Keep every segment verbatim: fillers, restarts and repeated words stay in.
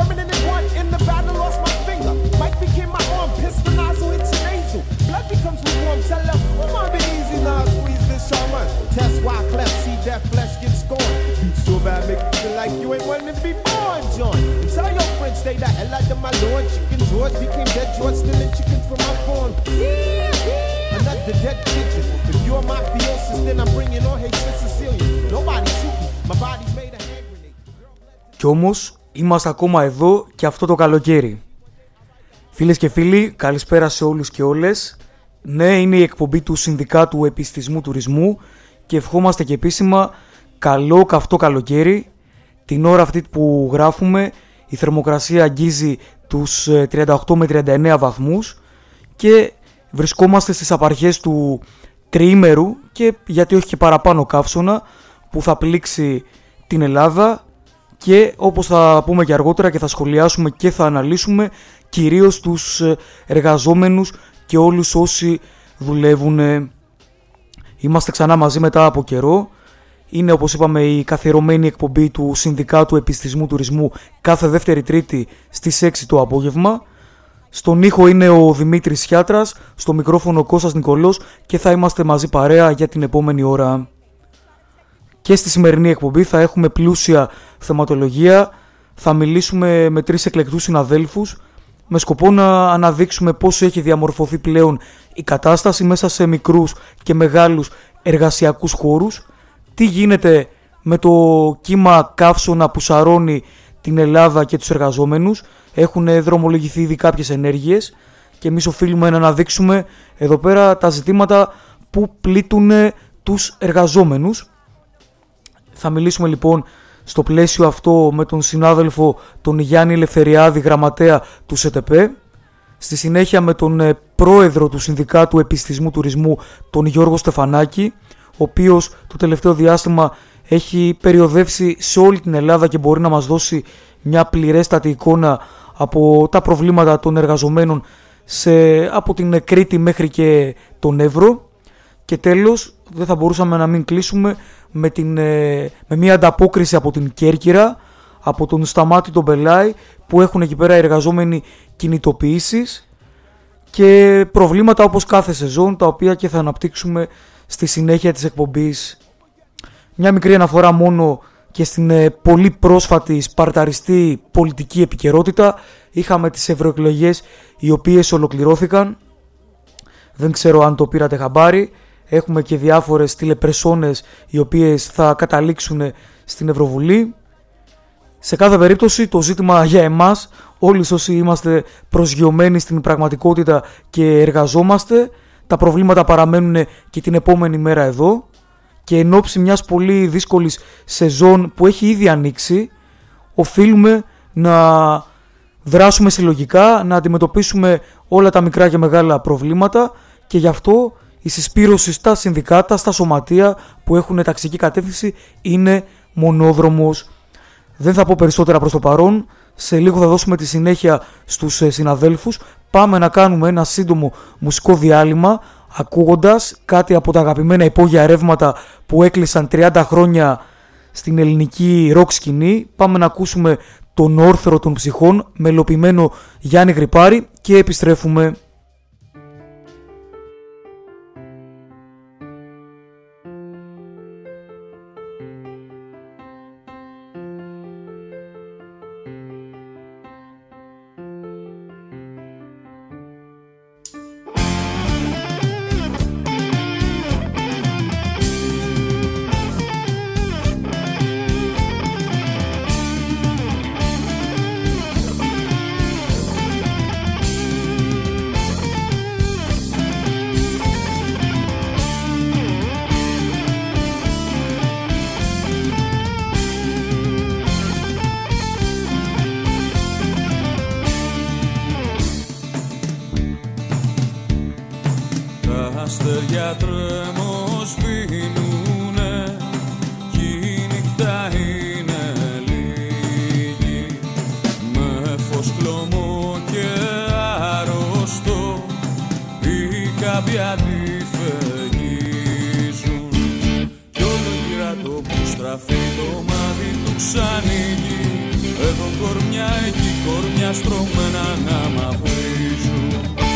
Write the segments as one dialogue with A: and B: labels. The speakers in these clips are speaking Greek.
A: permanent and one in the battle, lost my finger. Mike became my arm, pistol nozzle hits your nasal. Blood becomes lukewarm, tell her, oh, be easy now, squeeze this shaman. Test why cleft, see that flesh get scorned. You so bad, make you feel like you ain't wanting to be born, John. And tell your friends, stay the hell out of my lord. Chicken George became dead George, stealing chickens from my farm. Yeah, yeah. Another dead pigeon. If you're mafiosis, then I'm bringing on hatred Sicilian. Nobody shoot me, my body's made a hand grenade. Κι όμως, είμαστε ακόμα εδώ και αυτό το καλοκαίρι. Φίλες και φίλοι, καλησπέρα σε όλους και όλες. Ναι, είναι η εκπομπή του Συνδικάτου Επιστημισμού Τουρισμού και ευχόμαστε και επίσημα καλό καυτό καλοκαίρι. Την ώρα αυτή που γράφουμε η θερμοκρασία αγγίζει τους τριάντα οκτώ με τριάντα εννέα βαθμούς και βρισκόμαστε στις απαρχές του τριήμερου και γιατί όχι και παραπάνω καύσωνα που θα πλήξει την Ελλάδα και όπως θα πούμε και αργότερα και θα σχολιάσουμε και θα αναλύσουμε κυρίως τους εργαζόμενους και όλους όσοι δουλεύουν. Είμαστε ξανά μαζί μετά από καιρό. Είναι όπως είπαμε η καθιερωμένη εκπομπή του Συνδικάτου Επιστημισμού Τουρισμού κάθε δεύτερη Τρίτη στις έξι το απόγευμα. Στον ήχο είναι ο Δημήτρης Χιάτρας, στο μικρόφωνο ο Κώστας Νικολός και θα είμαστε μαζί παρέα για την επόμενη ώρα. Και στη σημερινή εκπομπή θα έχουμε πλούσια θεματολογία, θα μιλήσουμε με τρεις εκλεκτούς συναδέλφους με σκοπό να αναδείξουμε πώς έχει διαμορφωθεί πλέον η κατάσταση μέσα σε μικρούς και μεγάλους εργασιακούς χώρους, τι γίνεται με το κύμα καύσωνα που σαρώνει την Ελλάδα και τους εργαζόμενους, έχουν δρομολογηθεί ήδη κάποιες ενέργειες και εμείς οφείλουμε να αναδείξουμε εδώ πέρα τα ζητήματα που πλήττουν τους εργαζόμενους. Θα μιλήσουμε λοιπόν στο πλαίσιο αυτό με τον συνάδελφο τον Γιάννη Ελευθεριάδη, γραμματέα του ΣΕΤΕΠΕ. Στη συνέχεια με τον πρόεδρο του Συνδικάτου Επιστημισμού Τουρισμού, τον Γιώργο Στεφανάκη, ο οποίος το τελευταίο διάστημα έχει περιοδεύσει σε όλη την Ελλάδα και μπορεί να μας δώσει μια πληρέστατη εικόνα από τα προβλήματα των εργαζομένων σε, από την Κρήτη μέχρι και τον Εύρο. Και τέλος, δεν θα μπορούσαμε να μην κλείσουμε με, την, με μια ανταπόκριση από την Κέρκυρα, από τον Σταμάτη τον Μπελάη, που έχουν εκεί πέρα οι εργαζόμενοι κινητοποιήσεις και προβλήματα όπως κάθε σεζόν, τα οποία και θα αναπτύξουμε στη συνέχεια της εκπομπής. Μια μικρή αναφορά μόνο και στην πολύ πρόσφατη σπαρταριστή πολιτική επικαιρότητα. Είχαμε τις ευρωεκλογές οι οποίες ολοκληρώθηκαν. Δεν ξέρω αν το πήρατε χαμπάρι. Έχουμε και διάφορες τηλεπερσόνες οι οποίες θα καταλήξουν στην Ευρωβουλή. Σε κάθε περίπτωση το ζήτημα για εμάς, όλοι όσοι είμαστε προσγειωμένοι στην πραγματικότητα και εργαζόμαστε, τα προβλήματα παραμένουν και την επόμενη μέρα εδώ και εν ώψη μιας πολύ δύσκολης σεζόν που έχει ήδη ανοίξει, οφείλουμε να δράσουμε συλλογικά, να αντιμετωπίσουμε όλα τα μικρά και μεγάλα προβλήματα και γι' αυτό η συσπήρωση στα συνδικάτα, στα σωματεία που έχουν ταξική κατεύθυνση είναι μονόδρομος. Δεν θα πω περισσότερα προς το παρόν, σε λίγο θα δώσουμε τη συνέχεια στους συναδέλφους. Πάμε να κάνουμε ένα σύντομο μουσικό διάλειμμα ακούγοντας κάτι από τα αγαπημένα υπόγεια ρεύματα που έκλεισαν τριάντα χρόνια στην ελληνική ροκ σκηνή. Πάμε να ακούσουμε τον Όρθρο των Ψυχών, μελοποιημένο Γιάννη Γρυπάρη και επιστρέφουμε.
B: αστέρια τρέμος πίνουνε κι η νύχτα είναι λίγη με φως κλωμό και άρρωστο οι κάποιοι αντιφεγγίζουν κι όλο γυρατό που στραφεί το μάτι του ξανοίγει εδώ κορμιά εκεί κορμιά στρωμένα να μαυρίζουν.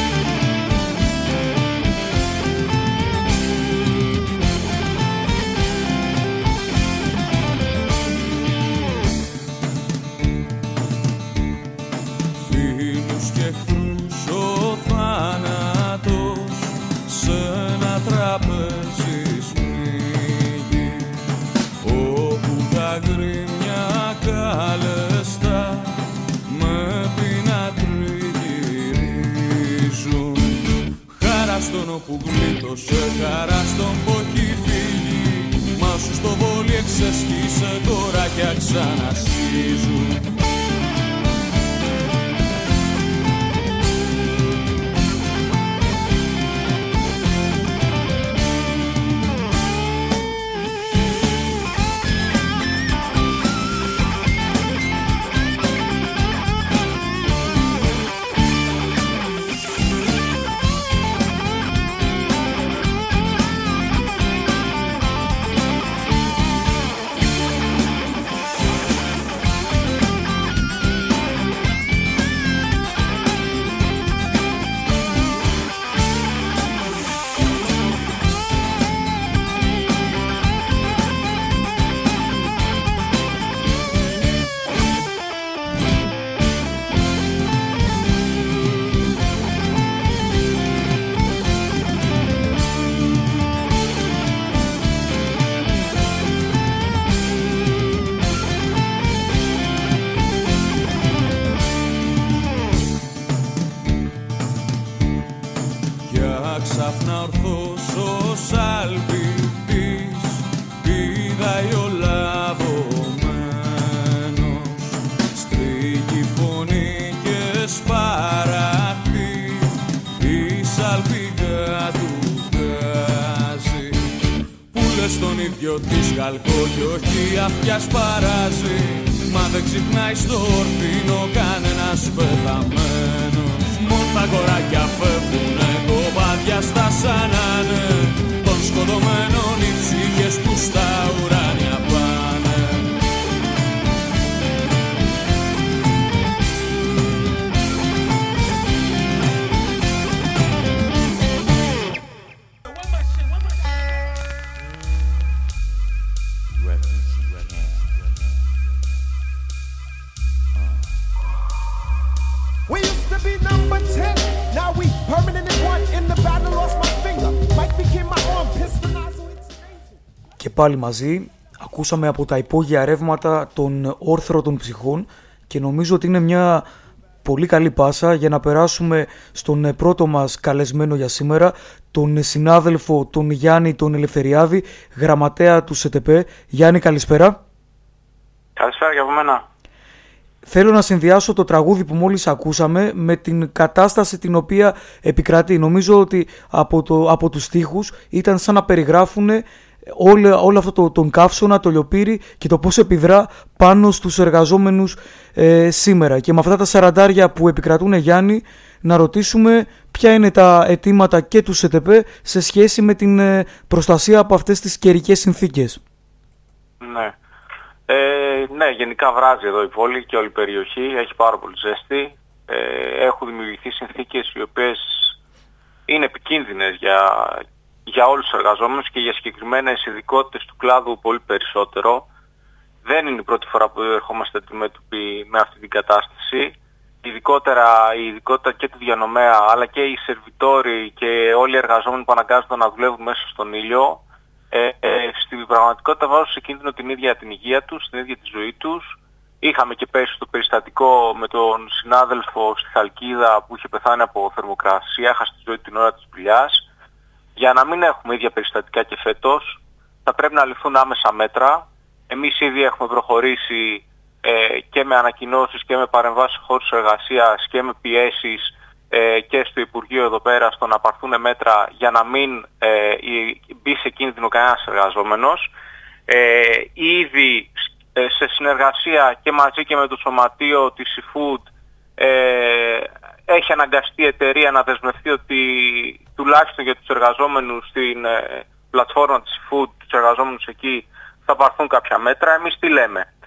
B: Φίλους και εχθρούς ο θάνατος σε ένα τραπέζι σμίγει, όπου τα γκρίνια καλεστά με πείνα τριγυρίζουν. Χαρά στον όπου γλίτωσε, χαρά στον που έχει φύγει, μα σου στο βόλι εξεσχίσε κοράκια ξανασχίζουν. Ξαφνά ορθός ο σαλπιτής πηδάει ο λαβωμένος, στρίγει φωνή και σπαραχτεί η σαλπιγά του γκάζει, που λες τον ίδιο της χαλκό κι όχι αυτιά σπαράζει, μα δεν ξυπνάει στο ορθίνο κανένας πεθαμένος. Μόνο τα κοράκια φεύγουνε, κομμάτια στα σανάνε των σκοτωμένων οι ψυχές που στα ουράνια πάνε.
A: We used to be number ten, now we permanent in one. In the battle lost my finger, Mike became my arm, pistol nozzle hits nasal.
C: Και πάλι μαζί ακούσαμε από τα υπόγεια ρεύματα τον όρθρο των ψυχών και νομίζω ότι είναι μια πολύ καλή πάσα για να περάσουμε στον πρώτο μας καλεσμένο για σήμερα, τον συνάδελφο τον Γιάννη τον Ελευθεριάδη, γραμματέα του ΣΕΤΕΠΕ. Γιάννη, καλησπέρα.
D: Καλησπέρα και από μένα.
C: Θέλω να συνδυάσω το τραγούδι που μόλις ακούσαμε με την κατάσταση την οποία επικρατεί. Νομίζω ότι από, το, από τους στίχους ήταν σαν να περιγράφουν όλο, όλο αυτό το, τον καύσωνα, το λιοπύρι και το πώς επιδρά πάνω στους εργαζόμενους ε, σήμερα. Και με αυτά τα σαραντάρια που επικρατούν, Γιάννη, να ρωτήσουμε ποια είναι τα αιτήματα και του ΣΕΤΕΠΕ σε σχέση με την ε, προστασία από αυτές τις καιρικές συνθήκες.
D: Ναι. Ε, ναι, γενικά βράζει εδώ η πόλη και όλη η περιοχή, έχει πάρα πολύ ζέστη. Ε, έχουν δημιουργηθεί συνθήκες οι οποίες είναι επικίνδυνες για, για όλους τους εργαζόμενους και για συγκεκριμένες ειδικότητες του κλάδου πολύ περισσότερο. Δεν είναι η πρώτη φορά που ερχόμαστε αντιμέτωποι με αυτή την κατάσταση. Ειδικότερα η ειδικότητα και του διανομέα, αλλά και οι σερβιτόροι και όλοι οι εργαζόμενοι που αναγκάζονται να δουλεύουν μέσα στον ήλιο, Ε, ε, στην πραγματικότητα βάζουν σε κίνδυνο την ίδια την υγεία τους, την ίδια τη ζωή τους. Είχαμε και πέρσι το περιστατικό με τον συνάδελφο στη Χαλκίδα που είχε πεθάνει από θερμοκρασία, έχασε τη ζωή την ώρα της δουλειάς. Για να μην έχουμε ίδια περιστατικά και φέτος, θα πρέπει να ληφθούν άμεσα μέτρα. Εμείς ήδη έχουμε προχωρήσει ε, και με ανακοινώσεις και με παρεμβάσεις σε χώρους εργασίας και με πιέσεις Ε, και στο Υπουργείο εδώ πέρα στο να πάρθουν μέτρα για να μην ε, μπει σε κίνδυνο κανένας εργαζόμενος. Ε, ήδη ε, σε συνεργασία και μαζί και με το σωματείο της eFood ε, έχει αναγκαστεί η εταιρεία να δεσμευτεί ότι τουλάχιστον για τους εργαζόμενους στην ε, πλατφόρμα της eFood, τους εργαζόμενους εκεί, θα πάρθουν κάποια μέτρα. Εμείς τι λέμε?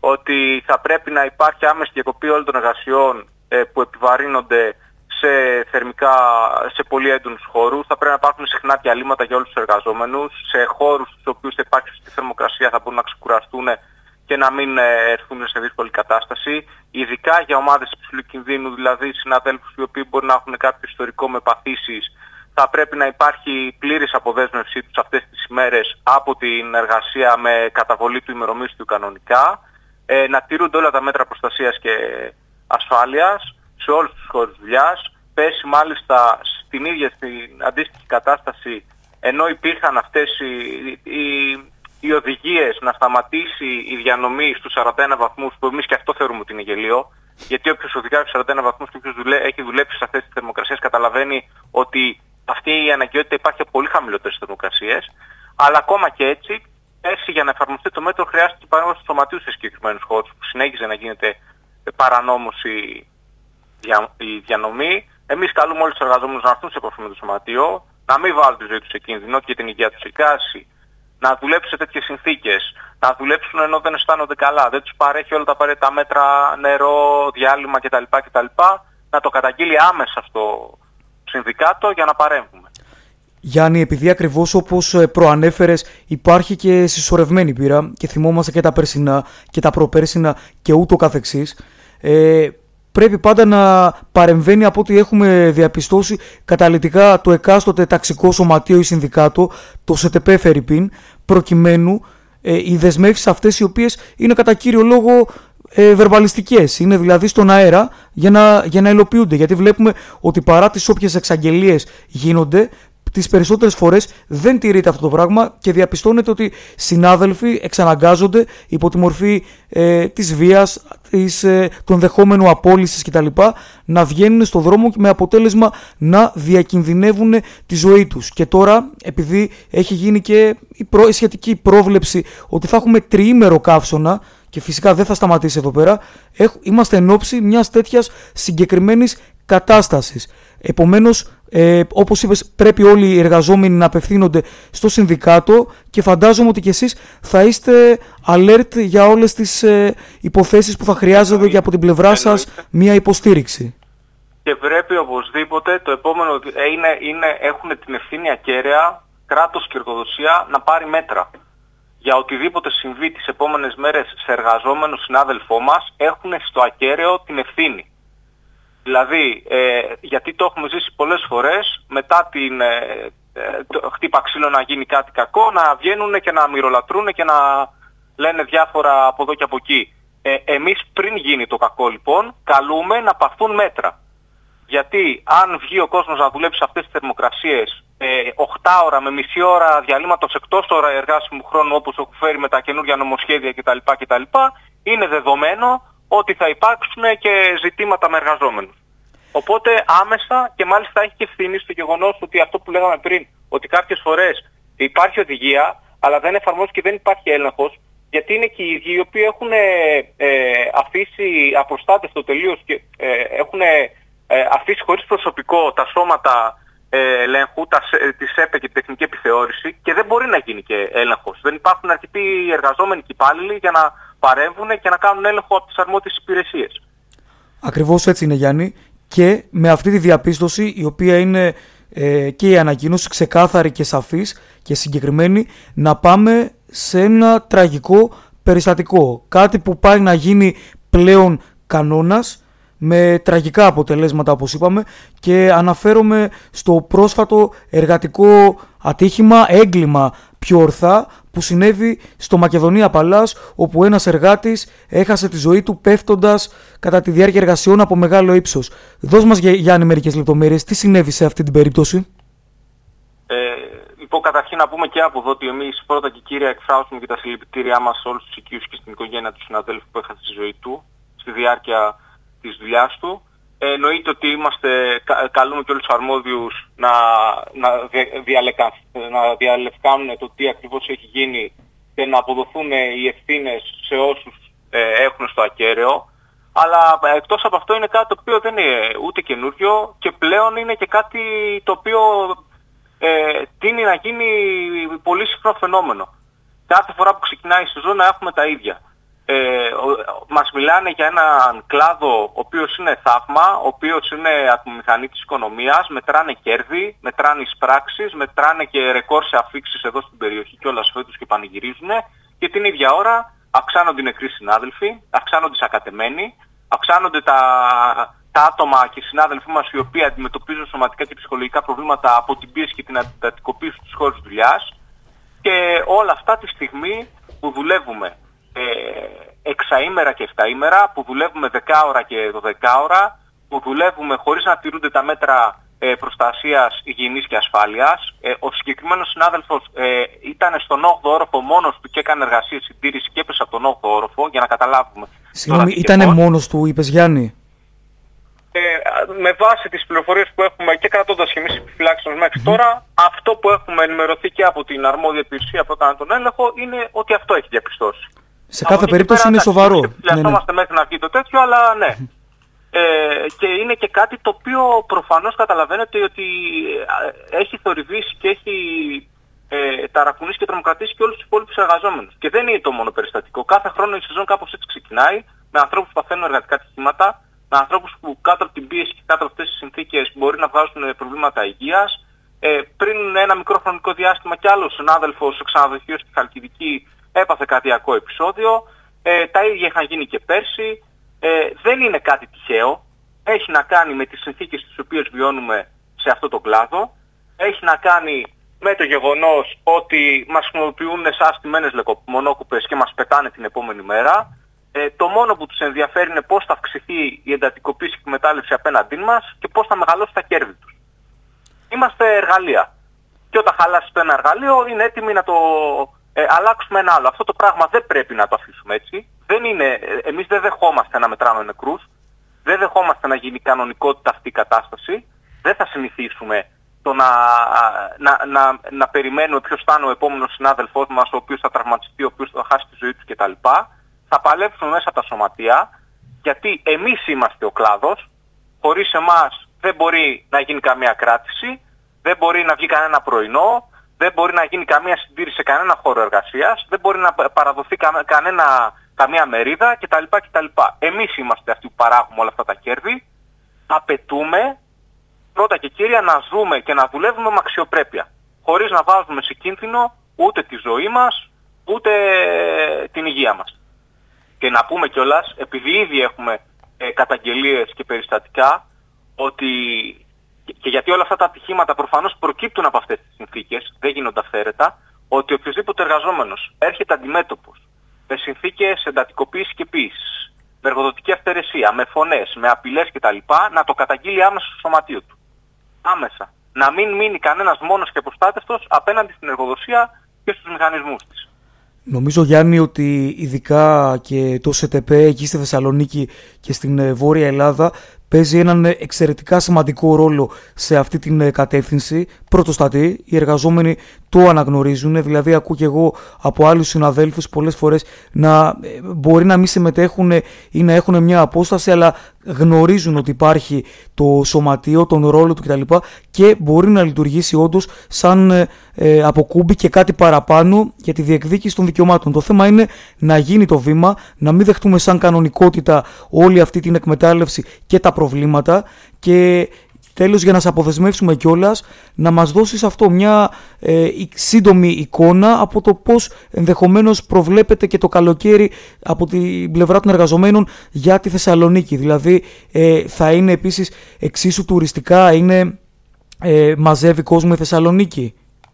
D: ότι θα πρέπει να υπάρχει άμεση διακοπή όλων των εργασιών ε, που επιβαρύνονται σε θερμικά, σε πολύ έντονους χώρους. Θα πρέπει να υπάρχουν συχνά διαλύματα για όλους τους εργαζόμενους, σε χώρους στους οποίους θα υπάρχει στη θερμοκρασία, θα μπορούν να ξεκουραστούν και να μην έρθουν σε δύσκολη κατάσταση. Ειδικά για ομάδες υψηλού κινδύνου, δηλαδή συναδέλφους οι οποίοι μπορεί να έχουν κάποιο ιστορικό με παθήσεις, θα πρέπει να υπάρχει πλήρης αποδέσμευσή τους αυτές τις ημέρες από την εργασία με καταβολή του ημερομίσθιου κανονικά, ε, να τηρούνται όλα τα μέτρα προστασίας και ασφάλειας σε όλους τους χώρους δουλειάς. Πέρσι μάλιστα στην ίδια στην αντίστοιχη κατάσταση, ενώ υπήρχαν αυτές οι, οι, οι οδηγίες να σταματήσει η διανομή στους σαράντα ένα βαθμούς, που εμείς και αυτό θεωρούμε ότι είναι γελίο, γιατί όποιος οδηγάει στους σαράντα ένα βαθμούς και όποιος δουλε, έχει δουλέψει σε αυτές τις θερμοκρασίες καταλαβαίνει ότι αυτή η αναγκαιότητα υπάρχει από πολύ χαμηλότερες θερμοκρασίες. Αλλά ακόμα και έτσι, πέρσι για να εφαρμοστεί το μέτρο χρειάστηκε η παρέμβαση του σωματείου σε συγκεκριμένους χώρους, που συνέχιζε να γίνεται παρανόμως η, δια, η διανομή. Εμείς καλούμε όλους τους εργαζόμενους να έρθουν σε επαφή με το σωματείο, να μην βάλουν τη ζωή τους σε κίνδυνο και την υγεία τους σε κάση, να δουλέψουν σε τέτοιες συνθήκες, να δουλέψουν ενώ δεν αισθάνονται καλά, δεν τους παρέχει όλα τα απαραίτητα μέτρα, νερό, διάλειμμα κτλ. κτλ. Να το καταγγείλει άμεσα στο συνδικάτο για να παρέμβουμε.
C: Γιάννη, επειδή ακριβώς όπως προανέφερες υπάρχει και συσσωρευμένη πείρα και θυμόμαστε και τα περσινά και τα προπέρσινα και ούτω καθεξής, ε, πρέπει πάντα να παρεμβαίνει, από ό,τι έχουμε διαπιστώσει, καταλυτικά το εκάστοτε ταξικό σωματείο ή συνδικάτο, το ΣΕΤΕΠΕ φερρυπίν, προκειμένου ε, οι δεσμεύσεις αυτές οι οποίες είναι κατά κύριο λόγο ε, βερμπαλιστικές, είναι δηλαδή στον αέρα για να, για να υλοποιούνται. Γιατί βλέπουμε ότι παρά τις όποιες εξαγγελίες γίνονται, τις περισσότερες φορές δεν τηρείται αυτό το πράγμα και διαπιστώνεται ότι συνάδελφοι εξαναγκάζονται υπό τη μορφή ε, της βίας, της, ε, του ενδεχόμενου απόλυσης κτλ. Να βγαίνουν στον δρόμο με αποτέλεσμα να διακινδυνεύουν τη ζωή τους. Και τώρα, επειδή έχει γίνει και η, προ, η σχετική πρόβλεψη ότι θα έχουμε τριήμερο καύσωνα, και φυσικά δεν θα σταματήσει εδώ πέρα, έχ, είμαστε εν ώψη μιας τέτοιας συγκεκριμένης κατάστασης. Επομένως, ε, όπως είπες, πρέπει όλοι οι εργαζόμενοι να απευθύνονται στο συνδικάτο και φαντάζομαι ότι και εσείς θα είστε alert για όλες τις ε, υποθέσεις που θα χρειάζονται και από την πλευρά σας μια υποστήριξη.
D: Και πρέπει οπωσδήποτε το επόμενο είναι, είναι, έχουν την ευθύνη ακέραια, κράτος και εργοδοσία, να πάρει μέτρα. Για οτιδήποτε συμβεί τις επόμενες μέρες σε εργαζόμενο συνάδελφό μας, έχουν στο ακέραιο την ευθύνη. Δηλαδή, ε, γιατί το έχουμε ζήσει πολλές φορές, μετά την ε, ε, το χτύπα ξύλο να γίνει κάτι κακό, να βγαίνουν και να μυρολατρούν και να λένε διάφορα από εδώ και από εκεί. Ε, εμείς πριν γίνει το κακό λοιπόν, καλούμε να πάρθουν μέτρα. Γιατί αν βγει ο κόσμος να δουλέψει σε αυτές τις θερμοκρασίες ε, οκτώ ώρα με μισή ώρα διαλύματος εκτός ώρα εργάσιμου χρόνου, όπως έχουν φέρει με τα καινούργια νομοσχέδια κτλ, κτλ, είναι δεδομένο ότι θα υπάρξουν και ζητήματα με εργαζόμενους. Οπότε άμεσα, και μάλιστα έχει και ευθύνη στο γεγονός ότι αυτό που λέγαμε πριν, ότι κάποιες φορές υπάρχει οδηγία, αλλά δεν εφαρμόζεται και δεν υπάρχει έλεγχος, γιατί είναι και οι ίδιοι οι οποίοι έχουν ε, ε, αφήσει απροστάτευτο τελείως και ε, έχουν ε, αφήσει χωρίς προσωπικό τα σώματα ε, ελέγχου, τα, τη ΣΕΠΕ και τη τεχνική επιθεώρηση, και δεν μπορεί να γίνει και έλεγχος. Δεν υπάρχουν αρκετοί εργαζόμενοι και υπάλληλοι για να παρέμβουν και να κάνουν έλεγχο από τις αρμόδιες υπηρεσίες.
C: Ακριβώς έτσι είναι, Γιάννη, και με αυτή τη διαπίστωση, η οποία είναι ε, και η ανακοίνωση ξεκάθαρη και σαφής και συγκεκριμένη, να πάμε σε ένα τραγικό περιστατικό. Κάτι που πάει να γίνει πλέον κανόνας, με τραγικά αποτελέσματα όπως είπαμε, και αναφέρομαι στο πρόσφατο εργατικό ατύχημα, έγκλημα πιο ορθά, που συνέβη στο Μακεδονία Παλάς, όπου ένας εργάτης έχασε τη ζωή του πέφτοντας κατά τη διάρκεια εργασιών από μεγάλο ύψος. Δώσ' μας, Γιάννη, μερικές λεπτομέρειες. Τι συνέβη σε αυτή την περίπτωση?
D: Ε, λοιπόν, καταρχήν να πούμε και από εδώ ότι εμείς πρώτα και κύρια εκφράζουμε και τα συλληπιτήριά μας σε όλους τους οικείους και στην οικογένεια του συναδέλφου που έχασε τη ζωή του στη διάρκεια της δουλειάς του. Ε, εννοείται ότι είμαστε, κα, καλούμε και όλους τους αρμόδιους να, να, διαλεκα, να διαλευκάνουν το τι ακριβώς έχει γίνει και να αποδοθούν οι ευθύνες σε όσους ε, έχουν στο ακέραιο. Αλλά ε, εκτός από αυτό είναι κάτι το οποίο δεν είναι ούτε καινούριο και πλέον είναι και κάτι το οποίο ε, τείνει να γίνει πολύ συχνό φαινόμενο. Κάθε φορά που ξεκινάει η σεζόν να έχουμε τα ίδια. Ε, ο, μας μιλάνε για έναν κλάδο ο οποίος είναι θαύμα, ο οποίος είναι ατμομηχανή της οικονομίας, μετράνε κέρδη, μετράνε εισπράξεις, μετράνε και ρεκόρ σε αφήξεις εδώ στην περιοχή και όλα φέτος και πανηγυρίζουν, και την ίδια ώρα αυξάνονται οι νεκροί συνάδελφοι, αυξάνονται οι σακατεμένοι, αυξάνονται τα, τα άτομα και οι συνάδελφοί μας οι οποίοι αντιμετωπίζουν σωματικά και ψυχολογικά προβλήματα από την πίεση και την αντατικοποίηση της χώρας δουλειάς, και όλα αυτά τη στιγμή που δουλεύουμε εξαήμερα και εφταήμερα, που δουλεύουμε δεκάωρα και δωδεκάωρα, που δουλεύουμε χωρίς να τηρούνται τα μέτρα ε, προστασίας υγιεινής και ασφάλειας. Ε, ο συγκεκριμένος συνάδελφος ε, ήταν στον όγδοο όροφο μόνος του και έκανε εργασίες συντήρηση και έπεσε από τον όγδοο όροφο, για να καταλάβουμε.
C: Συγγνώμη, ήταν μόνος του, είπες, Γιάννη?
D: Ε, με βάση τις πληροφορίες που έχουμε και κρατώντας και εμείς επιφυλάξεις μας μέχρι τώρα, αυτό που έχουμε ενημερωθεί και από την αρμόδια υπηρεσία που έκανε τον έλεγχο είναι ότι αυτό έχει διαπιστώσει.
C: Σε κάθε από περίπτωση πέρα, είναι σοβαρό.
D: Επιφυλασσόμαστε ναι, ναι. μέχρι να βγει το τέτοιο, αλλά ναι. ε, και είναι και κάτι το οποίο προφανώς καταλαβαίνετε ότι έχει θορυβήσει και έχει ε, ταρακουνήσει και τρομοκρατήσει και όλους τους υπόλοιπους εργαζόμενους. Και δεν είναι το μόνο περιστατικό. Κάθε χρόνο η σεζόν κάπως έτσι ξεκινάει, με ανθρώπους που παθαίνουν εργατικά ατυχήματα, με ανθρώπους που κάτω από την πίεση και κάτω από αυτές τις συνθήκες μπορεί να βγάζουν προβλήματα υγείας. Ε, πριν ένα μικρό χρονικό διάστημα κι άλλος συνάδελφος στο ξενοδοχείο στη Χαλκιδική έπαθε καρδιακό επεισόδιο. Ε, τα ίδια είχαν γίνει και πέρσι. Ε, δεν είναι κάτι τυχαίο. Έχει να κάνει με τις συνθήκες τις οποίες βιώνουμε σε αυτό το κλάδο. Έχει να κάνει με το γεγονός ότι μας χρησιμοποιούν σαν στημένες μονόκουπες και μας πετάνε την επόμενη μέρα. Ε, το μόνο που τους ενδιαφέρει είναι πώς θα αυξηθεί η εντατικοποίηση και η εκμετάλλευση απέναντί μας και πώς θα μεγαλώσει τα κέρδη τους. Είμαστε εργαλεία. Και όταν χαλάσει το ένα εργαλείο είναι έτοιμοι να το ε, αλλάξουμε ένα άλλο. Αυτό το πράγμα δεν πρέπει να το αφήσουμε έτσι. Δεν είναι, εμείς δεν δεχόμαστε να μετράμε νεκρούς. Δεν δεχόμαστε να γίνει κανονικότητα αυτή η κατάσταση. Δεν θα συνηθίσουμε το να, να, να, να περιμένουμε ποιος θα είναι ο επόμενος συνάδελφός μας, ο οποίος θα τραυματιστεί, ο οποίος θα χάσει τη ζωή του κτλ. Θα παλέψουμε μέσα από τα σωματεία, γιατί εμείς είμαστε ο κλάδος. Χωρίς εμάς δεν μπορεί να γίνει καμία κράτηση, δεν μπορεί να βγει κανένα πρωινό, δεν μπορεί να γίνει καμία συντήρηση σε κανένα χώρο εργασίας, δεν μπορεί να παραδοθεί κανένα, καμία μερίδα κτλ. κτλ. Εμείς είμαστε αυτοί που παράγουμε όλα αυτά τα κέρδη. Απαιτούμε πρώτα και κύρια να ζούμε και να δουλεύουμε με αξιοπρέπεια, χωρίς να βάζουμε σε κίνδυνο ούτε τη ζωή μας, ούτε την υγεία μας. Και να πούμε κιόλας, επειδή ήδη έχουμε ε, καταγγελίες και περιστατικά, ότι και γιατί όλα αυτά τα ατυχήματα προφανώς προκύπτουν από αυτές τις συνθήκες, δεν γίνονται αυθαίρετα, ότι οποιοδήποτε εργαζόμενος έρχεται αντιμέτωπος με συνθήκες εντατικοποίησης και ποίησης, με εργοδοτική αυθαιρεσία, με φωνές, με απειλές κτλ, να το καταγγείλει άμεσα στο σωματείο του. Άμεσα. Να μην μείνει κανένας μόνος και προστάτευτος απέναντι στην εργοδοσία και στους μηχανισμούς της.
C: Νομίζω, Γιάννη, ότι ειδικά και το ΣΕΤΕΠΕ εκεί στη Θεσσαλονίκη και στην Βόρεια Ελλάδα παίζει έναν εξαιρετικά σημαντικό ρόλο σε αυτή την κατεύθυνση. Πρωτοστατεί, οι εργαζόμενοι το αναγνωρίζουν, δηλαδή ακούω και εγώ από άλλους συναδέλφους πολλές φορές να μπορεί να μην συμμετέχουν ή να έχουν μια απόσταση, αλλά γνωρίζουν ότι υπάρχει το σωματείο, τον ρόλο του κτλ. Και μπορεί να λειτουργήσει όντως σαν ε, αποκούμπι και κάτι παραπάνω για τη διεκδίκηση των δικαιωμάτων. Το θέμα είναι να γίνει το βήμα, να μην δεχτούμε σαν κανονικότητα όλη αυτή την εκμετάλλευση και τα προβλήματα. Και τέλος, για να σε αποδεσμεύσουμε κιόλας, να μας δώσεις αυτό μια ε, σύντομη εικόνα από το πώς ενδεχομένως προβλέπεται και το καλοκαίρι από την πλευρά των εργαζομένων για τη Θεσσαλονίκη. Δηλαδή ε, θα είναι επίσης εξίσου τουριστικά, είναι, ε, μαζεύει κόσμο η Θεσσαλονίκη?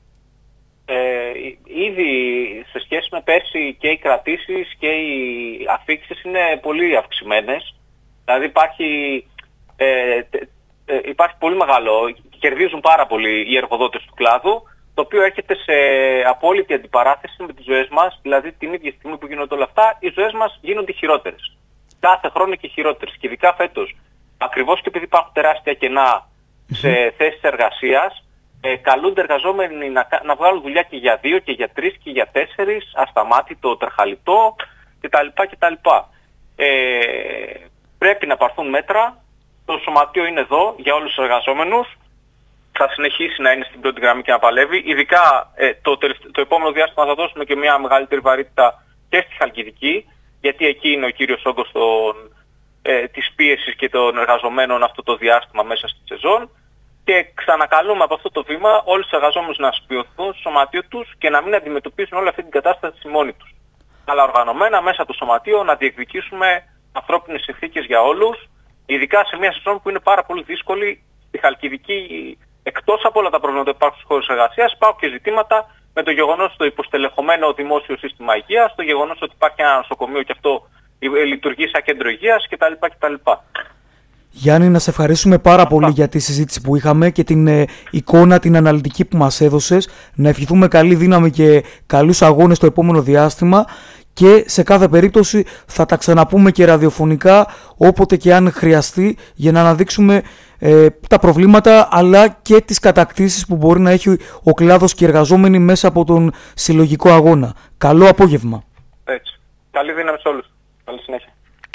D: Ε, ήδη σε σχέση με πέρσι και οι κρατήσεις και οι αφήξεις είναι πολύ αυξημένες. Δηλαδή υπάρχει... Ε, Ε, υπάρχει πολύ μεγάλο, κερδίζουν πάρα πολύ οι εργοδότες του κλάδου, το οποίο έρχεται σε απόλυτη αντιπαράθεση με τις ζωές μας, δηλαδή την ίδια στιγμή που γίνονται όλα αυτά, οι ζωές μας γίνονται χειρότερες. Κάθε χρόνο και χειρότερες. Και ειδικά φέτος, ακριβώς και επειδή υπάρχουν τεράστια κενά σε θέσεις εργασίας, ε, καλούνται εργαζόμενοι να, να βγάλουν δουλειά και για δύο και για τρεις και για τέσσερις, ασταμάτητο, τερχαλιτό κτλ. κτλ. Ε, πρέπει να πάρθουν μέτρα. Το σωματείο είναι εδώ για όλους τους εργαζόμενους. Θα συνεχίσει να είναι στην πρώτη γραμμή και να παλεύει. Ειδικά ε, το, το επόμενο διάστημα θα δώσουμε και μια μεγαλύτερη βαρύτητα και στη Χαλκιδική. γιατί εκεί είναι ο κύριος όγκος των, ε, της πίεσης και των εργαζομένων αυτό το διάστημα μέσα στη σεζόν. Και ξανακαλούμε από αυτό το βήμα όλους τους εργαζόμενους να σπιωθούν στο σωματείο τους και να μην αντιμετωπίσουν όλη αυτή την κατάσταση μόνοι τους. Αλλά οργανωμένα μέσα από το σωματείο να διεκδικήσουμε ανθρώπινες συνθήκες για όλους, ειδικά σε μια σεζόν που είναι πάρα πολύ δύσκολη. Στη Χαλκιδική, εκτός από όλα τα προβλήματα που υπάρχουν στους χώρους εργασίας, υπάρχουν και ζητήματα με το γεγονός το υποστελεχωμένο δημόσιο σύστημα υγείας, το γεγονός ότι υπάρχει ένα νοσοκομείο και αυτό λειτουργεί σαν κέντρο υγείας κτλ. κτλ.
C: Γιάννη, να σε ευχαριστούμε πάρα πολύ για τη συζήτηση που είχαμε και την ε, εικόνα, την αναλυτική που μας έδωσες. Να ευχηθούμε καλή δύναμη και καλούς αγώνες το επόμενο διάστημα και σε κάθε περίπτωση θα τα ξαναπούμε και ραδιοφωνικά όποτε και αν χρειαστεί για να αναδείξουμε ε, τα προβλήματα αλλά και τις κατακτήσεις που μπορεί να έχει ο κλάδος και οι εργαζόμενοι μέσα από τον συλλογικό αγώνα. Καλό απόγευμα.
D: Έτσι. Καλή δύναμη σε όλους. Καλή συνέχεια.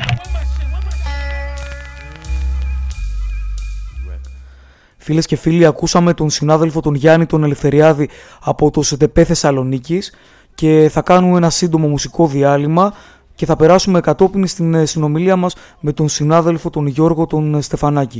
C: Φίλες και φίλοι, ακούσαμε τον συνάδελφο τον Γιάννη τον Ελευθεριάδη από το ΣΕΤΕΠΕ Θεσσαλονίκης και θα κάνουμε ένα σύντομο μουσικό διάλειμμα και θα περάσουμε κατόπιν στην συνομιλία μας με τον συνάδελφο τον Γιώργο τον Στεφανάκη.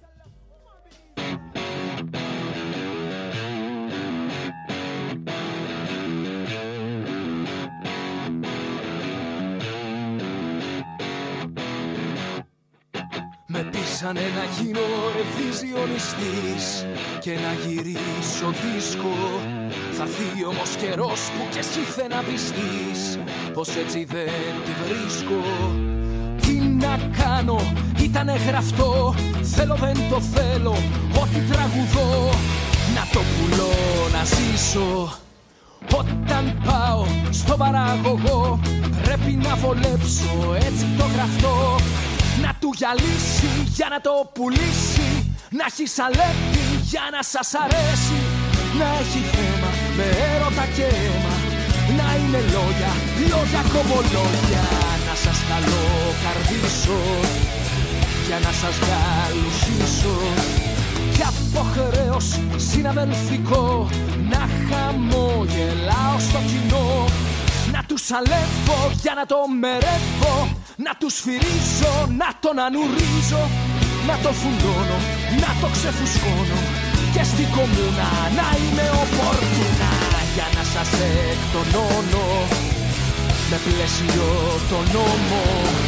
B: Με πείσανε να γίνω ρεβιζιονιστής και να γυρίσω δίσκο. Θα έρθει όμως καιρός που κι εσύ θε να πιστείς πως έτσι δεν τη βρίσκω. Τι να κάνω, ήτανε γραφτό, θέλω δεν το θέλω, ό,τι τραγουδώ να το πουλώ να ζήσω. Όταν πάω στο παραγωγό πρέπει να βολέψω έτσι το γραφτό. Να του γυαλίσει για να το πουλήσει, να έχει σαλέπι για να σας αρέσει. Να έχει θέμα με έρωτα και αίμα, να είναι λόγια, λόγια κομμολόγια. Να σας καλοκαρδίσω, για να σας γαλουσίσω. Κι από χρέος συναδελφικό, να χαμογελάω στο κοινό. Να τους αλεύω για να το μερεύω, να τους σφυρίζω, να τον ανουρίζω. Να το φουντώνω, να το ξεφουσκώνω και στην κομμούνα να είμαι οπορτούνα. Για να σας εκτονώνω με πλαίσιο το νόμο.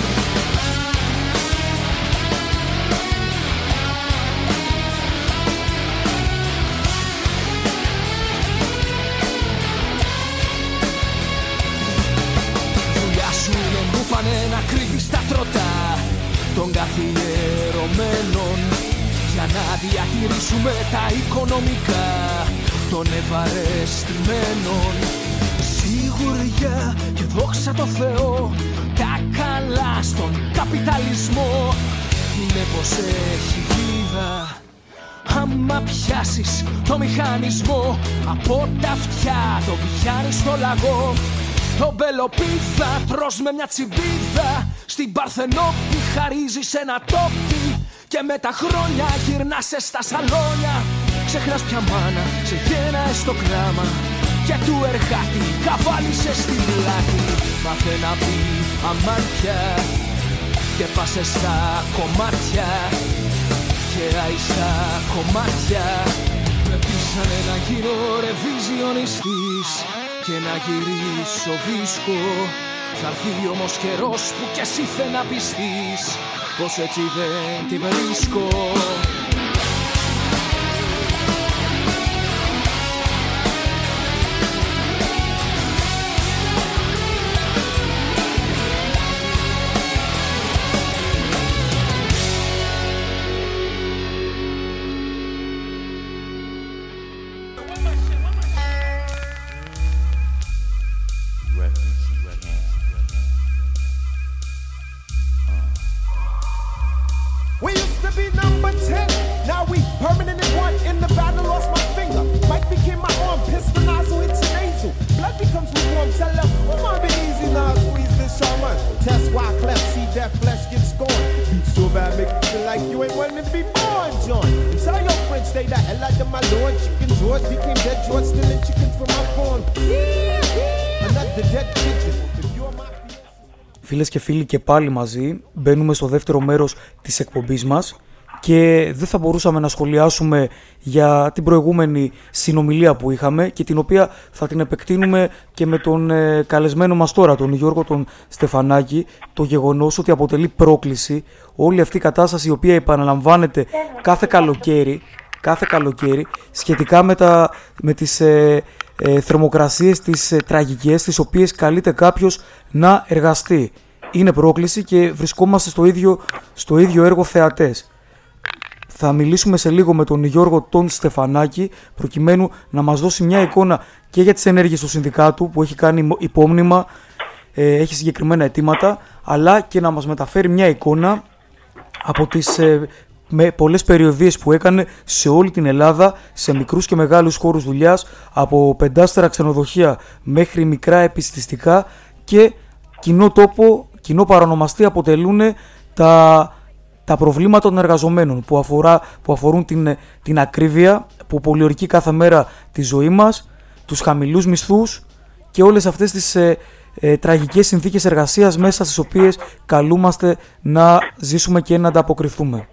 B: Να κρύβεις τα τροτά των καθιερωμένων για να διατηρήσουμε τα οικονομικά των ευαρεστημένων. Σιγουριά και δόξα τω Θεώ, τα καλά στον καπιταλισμό είναι πως έχει βίδα. Άμα πιάσεις το μηχανισμό από τα αυτιά το πιάνεις στο λαγό. Το μπελοπίδα τρως με μια τσιμπίδα, στην Παρθενόπη χαρίζεις ένα τόπι και με τα χρόνια γυρνάσαι στα σαλόνια. Ξεχνάς πια μάνα, σε γέναες στο κλάμα και του εργάτη καβάλισες στην πλάτη. Μάθε να πει αμάρτια και πάσε στα κομμάτια και άιστα κομμάτια. Με πείσανε να γίνω ρεβιζιονιστής και να γυρίσω δίσκο. Θα έρθει όμως καιρός που κι εσύ θε να πιστείς πως έτσι δεν τη βρίσκω.
C: Φίλες και φίλοι, και πάλι μαζί μπαίνουμε στο δεύτερο μέρος της εκπομπής μας και δεν θα μπορούσαμε να σχολιάσουμε για την προηγούμενη συνομιλία που είχαμε και την οποία θα την επεκτείνουμε και με τον ε, καλεσμένο μας τώρα, τον Γιώργο τον Στεφανάκη, το γεγονός ότι αποτελεί πρόκληση όλη αυτή η κατάσταση, η οποία επαναλαμβάνεται κάθε καλοκαίρι, κάθε καλοκαίρι σχετικά με, τα, με τις ε, ε, θερμοκρασίες, τις ε, τραγικές, τις οποίες καλείται κάποιος να εργαστεί. Είναι πρόκληση και βρισκόμαστε στο ίδιο, στο ίδιο έργο θεατές. Θα μιλήσουμε σε λίγο με τον Γιώργο τον Στεφανάκη, προκειμένου να μας δώσει μια εικόνα και για τις ενέργειες του συνδικάτου που έχει κάνει υπόμνημα, ε, έχει συγκεκριμένα αιτήματα, αλλά και να μας μεταφέρει μια εικόνα από τις ε, με πολλές περιοδίες που έκανε σε όλη την Ελλάδα, σε μικρούς και μεγάλους χώρους δουλειάς, από πεντάστερα ξενοδοχεία μέχρι μικρά επιστηστικά, και κοινό τόπο, κοινό παρονομαστή αποτελούν τα, τα προβλήματα των εργαζομένων που, αφορά, που αφορούν την, την ακρίβεια που πολιορκεί κάθε μέρα τη ζωή μας, τους χαμηλούς μισθούς και όλες αυτές τις ε, ε, τραγικές συνθήκες εργασίας μέσα στις οποίες καλούμαστε να ζήσουμε και να ανταποκριθούμε.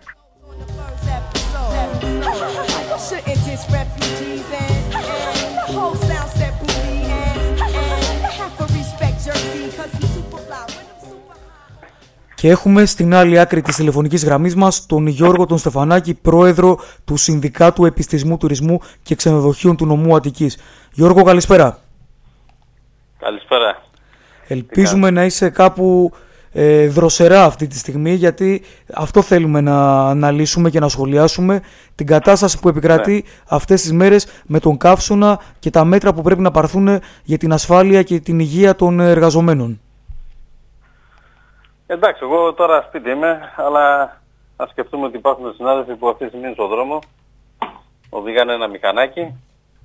C: Και έχουμε στην άλλη άκρη της τηλεφωνικής γραμμής μας τον Γιώργο τον Στεφανάκη, πρόεδρο του Συνδικάτου Επιστισμού, Τουρισμού και Ξενοδοχείων του Νομού Αττικής. Γιώργο, καλησπέρα.
E: Καλησπέρα.
C: Ελπίζουμε να είσαι κάπου ε, δροσερά αυτή τη στιγμή, γιατί αυτό θέλουμε να αναλύσουμε και να σχολιάσουμε, την κατάσταση που επικρατεί ναι. αυτές τις μέρες με τον καύσωνα και τα μέτρα που πρέπει να πάρθουν για την ασφάλεια και την υγεία των εργαζομένων.
E: Εντάξει, εγώ τώρα σπίτι είμαι, αλλά ας σκεφτούμε ότι υπάρχουν συνάδελφοι που αυτή τη στιγμή είναι στον δρόμο, οδηγάνε ένα μηχανάκι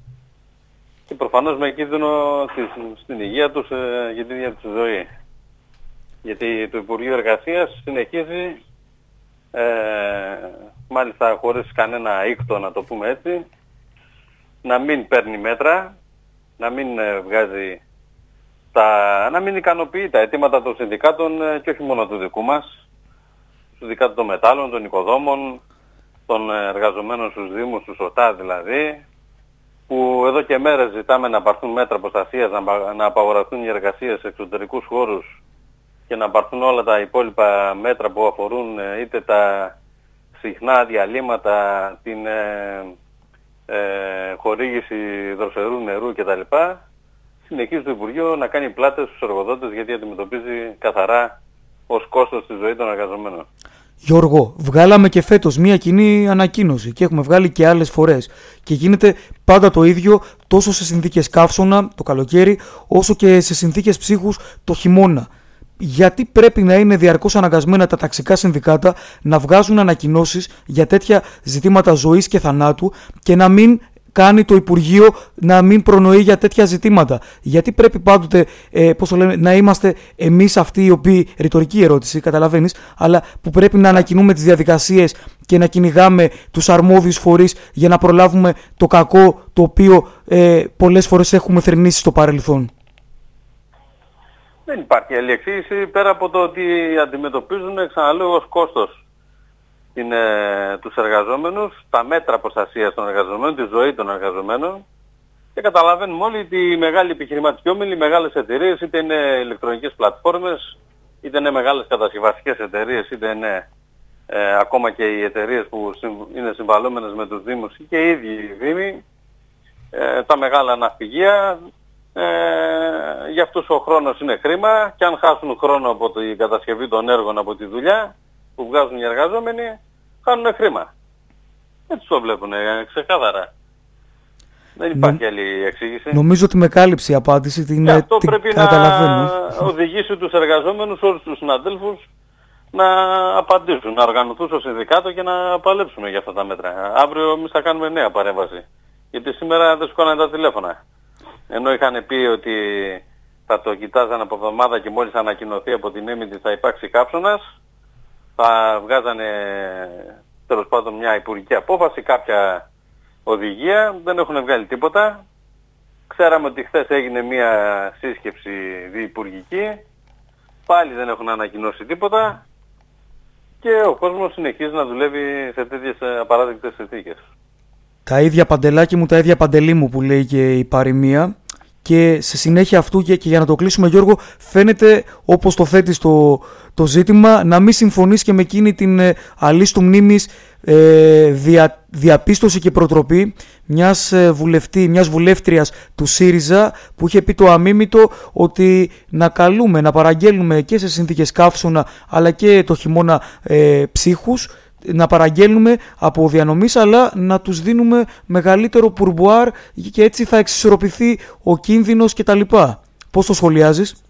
E: και προφανώς με κίνδυνο στην υγεία τους ε, για την ίδια τους ζωή. Γιατί το Υπουργείο Εργασίας συνεχίζει, ε, μάλιστα χωρίς κανένα ήκτο, να το πούμε έτσι, να μην παίρνει μέτρα, να μην ε, βγάζει τα, να μην ικανοποιεί τα αιτήματα των συνδικάτων και όχι μόνο του δικού μας, του συνδικάτου των μετάλλων, των οικοδόμων, των εργαζομένων στους Δήμους, στους ΟΤΑ δηλαδή, που εδώ και μέρες ζητάμε να πάρθουν μέτρα προστασίας, να, να απαγορευτούν οι εργασίες σε εξωτερικούς χώρους και να πάρθουν όλα τα υπόλοιπα μέτρα που αφορούν είτε τα συχνά διαλύματα, την ε, ε, χορήγηση δροσερού νερού κτλ. Συνεχίζει το Υπουργείο να κάνει πλάτες στους εργοδότες, γιατί αντιμετωπίζει καθαρά ως κόστος τη ζωή των εργαζομένων.
C: Γιώργο, βγάλαμε και φέτος μία κοινή ανακοίνωση και έχουμε βγάλει και άλλες φορές και γίνεται πάντα το ίδιο, τόσο σε συνθήκες καύσωνα το καλοκαίρι όσο και σε συνθήκες ψύχους το χειμώνα. Γιατί πρέπει να είναι διαρκώς αναγκασμένα τα ταξικά συνδικάτα να βγάζουν ανακοινώσεις για τέτοια ζητήματα ζωής και θανάτου και να μην κάνει το Υπουργείο να μην προνοεί για τέτοια ζητήματα? Γιατί πρέπει πάντοτε ε, πώς το λέμε, να είμαστε εμείς αυτοί οι οποίοι, ρητορική ερώτηση, καταλαβαίνεις, αλλά που πρέπει να ανακοινούμε τις διαδικασίες και να κυνηγάμε τους αρμόδιους φορείς για να προλάβουμε το κακό το οποίο ε, πολλές φορές έχουμε θρηνήσει στο παρελθόν?
E: Δεν υπάρχει άλλη εξήγηση πέρα από το ότι αντιμετωπίζουν, ξαναλέω, ως κόστος την, ε, τους εργαζόμενους, τα μέτρα προστασίας των εργαζομένων, τη ζωή των εργαζομένων, και καταλαβαίνουμε όλοι ότι οι μεγάλοι επιχειρηματικοί όμιλοι, οι μεγάλες εταιρείες, είτε είναι ηλεκτρονικές πλατφόρμες, είτε είναι μεγάλες κατασκευαστικές εταιρείες, είτε είναι ε, ακόμα και οι εταιρείες που είναι συμβαλόμενες με τους Δήμους και οι ίδιοι οι Δήμοι, ε, τα μεγάλα ναυπηγεία, ε, για αυτούς ο χρόνος είναι χρήμα, και αν χάσουν χρόνο από την κατασκευή των έργων, από τη δουλειά που βγάζουν οι εργαζόμενοι, χάνουν χρήμα. Έτσι το βλέπουν ξεκάθαρα. Δεν υπάρχει Νο... άλλη εξήγηση.
C: Νομίζω ότι με κάλυψε η απάντηση. Την,
E: και αυτό
C: την
E: πρέπει
C: καταλαβαίνω.
E: να οδηγήσει τους εργαζόμενους, όλους τους συναδέλφους, να απαντήσουν, να οργανωθούν στο συνδικάτο και να παλέψουμε για αυτά τα μέτρα. Αύριο εμείς θα κάνουμε νέα παρέμβαση. Γιατί σήμερα δεν σηκώνανε τα τηλέφωνα. Ενώ είχαν πει ότι θα το κοιτάζαν από εβδομάδα και μόλις ανακοινωθεί από την έμιντη θα υπάρξει κάψωνας, θα βγάζανε τέλος πάντων μια υπουργική απόφαση, κάποια οδηγία, δεν έχουν βγάλει τίποτα. Ξέραμε ότι χθες έγινε μια σύσκεψη διυπουργική πάλι δεν έχουν ανακοινώσει τίποτα και ο κόσμος συνεχίζει να δουλεύει σε τέτοιες απαράδεκτες συνθήκες.
C: Τα ίδια Παντελάκη μου, τα ίδια Παντελή μου που λέει και η παροιμία. Και σε συνέχεια αυτού και, και για να το κλείσουμε, Γιώργο, φαίνεται όπως το θέτεις το, το ζήτημα να μην συμφωνείς και με εκείνη την ε, αλίστου μνήμης ε, δια, διαπίστωση και προτροπή μιας, ε, βουλευτή, μιας βουλεύτριας του ΣΥΡΙΖΑ που είχε πει το αμίμητο ότι να καλούμε, να παραγγέλνουμε και σε συνθήκες καύσωνα αλλά και το χειμώνα ε, ψύχους, να παραγγέλνουμε από διανομής αλλά να τους δίνουμε μεγαλύτερο πουρμπουάρ και έτσι θα εξισορροπηθεί ο κίνδυνος κτλ. Πώς το σχολιάζεις?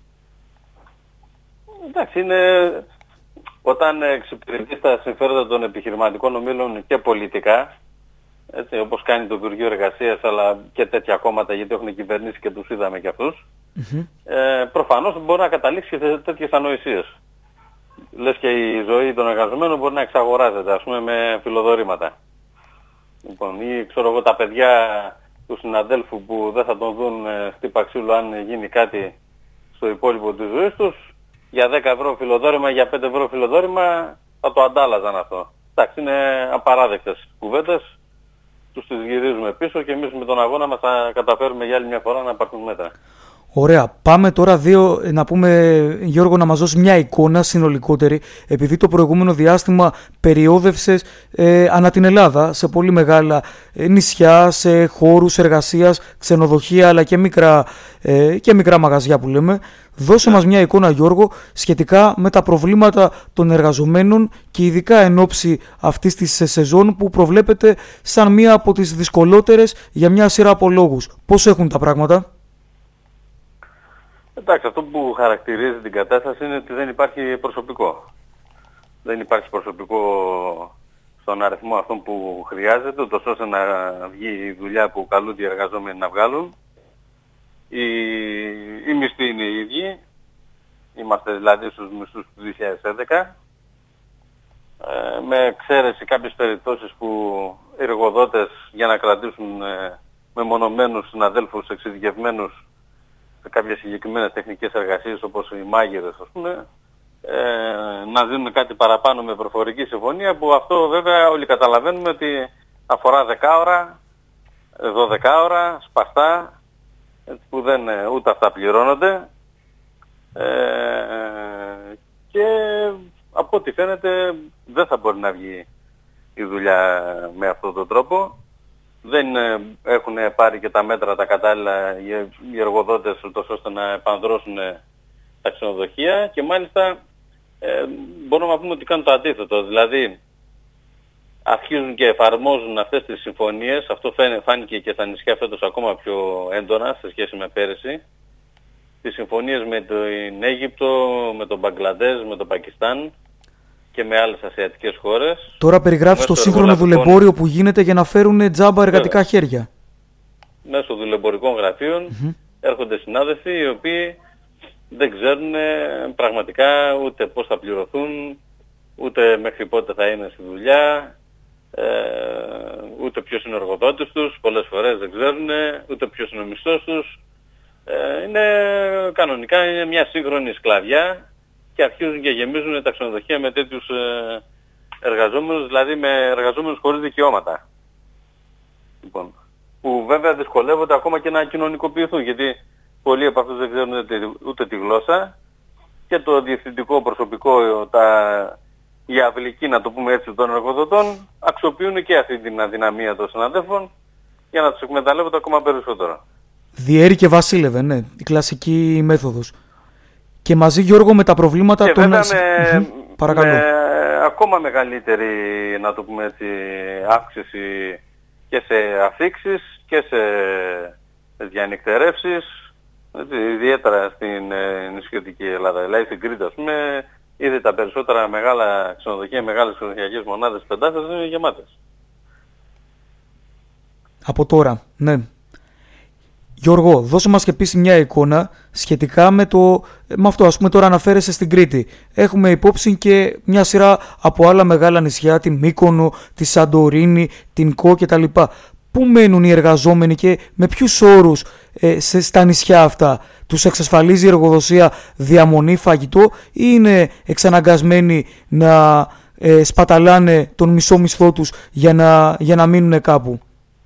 E: Εντάξει, είναι όταν εξυπηρετεί τα συμφέροντα των επιχειρηματικών ομίλων και πολιτικά, έτσι, όπως κάνει το Υπουργείο Εργασίας αλλά και τέτοια κόμματα γιατί έχουν κυβερνήσει και τους είδαμε και αυτούς, mm-hmm. ε, προφανώς μπορεί να καταλήξει σε τέτοιες ανοησίες. Λες και η ζωή των εργαζομένων μπορεί να εξαγοράζεται, ας πούμε, με φιλοδορήματα. Λοιπόν, ή ξέρω εγώ τα παιδιά του συναδέλφου που δεν θα τον δουν ε, χτύπα ξύλου αν γίνει κάτι στο υπόλοιπο της ζωής τους, για δέκα ευρώ φιλοδόρημα, για πέντε ευρώ φιλοδόρημα θα το αντάλλαζαν αυτό. Εντάξει, είναι απαράδεκτες κουβέντες, τους τις γυρίζουμε πίσω και εμείς με τον αγώνα μας θα καταφέρουμε για άλλη μια φορά να πάρθουν μέτρα.
C: Ωραία. Πάμε τώρα δύο, να πούμε, Γιώργο, να μας δώσει μια εικόνα συνολικότερη, επειδή το προηγούμενο διάστημα περιόδευσες ε, ανά την Ελλάδα, σε πολύ μεγάλα ε, νησιά, σε χώρους εργασίας, ξενοδοχεία, αλλά και μικρά, ε, και μικρά μαγαζιά που λέμε. Δώσε μας μια εικόνα, Γιώργο, σχετικά με τα προβλήματα των εργαζομένων και ειδικά εν ώψη αυτής της σεζόν που προβλέπεται σαν μία από τις δυσκολότερες για μια σειρά από λόγους. Πώς έχουν τα πράγματα?
E: Εντάξει, αυτό που χαρακτηρίζει την κατάσταση είναι ότι δεν υπάρχει προσωπικό. Δεν υπάρχει προσωπικό στον αριθμό αυτόν που χρειάζεται, ούτως ώστε να βγει η δουλειά που καλούνται οι εργαζόμενοι να βγάλουν. Οι, οι μισθοί είναι οι ίδιοι. Είμαστε δηλαδή στους μισθούς του δύο χιλιάδες έντεκα. Ε, με εξαίρεση κάποιες περιπτώσεις που οι εργοδότες για να κρατήσουν ε, μεμονωμένους συναδέλφους εξειδικευμένους σε κάποιες συγκεκριμένες τεχνικές εργασίες όπως οι μάγειρες, ας πούμε, ε, να δίνουν κάτι παραπάνω με προφορική συμφωνία, που αυτό βέβαια όλοι καταλαβαίνουμε ότι αφορά δέκα ώρα, δώδεκα ώρα, σπαστά, που δεν, ούτε αυτά πληρώνονται ε, και από ό,τι φαίνεται δεν θα μπορεί να βγει η δουλειά με αυτόν τον τρόπο. Δεν έχουν πάρει και τα μέτρα τα κατάλληλα οι εργοδότες ώστε να επανδρώσουν τα ξενοδοχεία και μάλιστα ε, μπορούμε να πούμε ότι κάνουν το αντίθετο. Δηλαδή αρχίζουν και εφαρμόζουν αυτές τις συμφωνίες, αυτό φάνηκε και στα νησιά φέτος ακόμα πιο έντονα σε σχέση με πέρυσι, τις συμφωνίες με την Αίγυπτο, με τον Μπαγκλαντές, με τον Πακιστάν και με άλλες ασιατικές χώρες.
C: Τώρα περιγράφεις το σύγχρονο δουλεμπόριο που γίνεται για να φέρουν τζάμπα εργατικά Βέβαια. χέρια.
E: Μέσω δουλεμπορικών γραφείων mm-hmm. έρχονται συνάδελφοι οι οποίοι δεν ξέρουν πραγματικά ούτε πώς θα πληρωθούν, ούτε μέχρι πότε θα είναι στη δουλειά, ε, ούτε ποιος είναι ο εργοδότης τους, πολλές φορές δεν ξέρουν, ούτε ποιος είναι ο μισθός τους. Ε, είναι κανονικά είναι μια σύγχρονη σκλαβιά. Και αρχίζουν και γεμίζουν τα ξενοδοχεία με τέτοιους ε, εργαζόμενους, δηλαδή με εργαζόμενους χωρίς δικαιώματα. Λοιπόν, που βέβαια δυσκολεύονται ακόμα και να κοινωνικοποιηθούν, γιατί πολλοί από αυτούς δεν ξέρουν ούτε, ούτε τη γλώσσα και το διευθυντικό προσωπικό, τα, η αυλική, να το πούμε έτσι, των εργοδοτών, αξιοποιούν και αυτή την αδυναμία των συναδέλφων για να τους εκμεταλλεύονται ακόμα περισσότερο.
C: Διέρη και βασίλευε, ναι, η κλασική μέθοδος. Και μαζί, Γιώργο, με τα προβλήματα
E: και
C: των...
E: βέβαια με,
C: Παρακαλώ.
E: με ακόμα μεγαλύτερη, να το πούμε έτσι, αύξηση και σε αφήξεις και σε διανυκτερεύσεις, έτσι, ιδιαίτερα στην ε, νησιωτική Ελλάδα. Δηλαδή στην Κρήτη, ας πούμε, ήδη τα περισσότερα μεγάλα ξενοδοχεία, μεγάλες ξενοδοχειακές μονάδες πεντάθες είναι γεμάτες.
C: Από τώρα, ναι. Γιώργο, δώσε μας και επίσης μια εικόνα σχετικά με, το, με αυτό, ας πούμε τώρα αναφέρεσαι στην Κρήτη. Έχουμε υπόψη και μια σειρά από άλλα μεγάλα νησιά, τη Μύκονο, τη Σαντορίνη, την Κο κτλ. Πού μένουν οι εργαζόμενοι και με ποιους όρους ε, σε, στα νησιά αυτά? τους εξασφαλίζει η εργοδοσία διαμονή, φαγητό, ή είναι εξαναγκασμένοι να ε, σπαταλάνε τον μισό μισθό τους για να, για να μείνουν κάπου?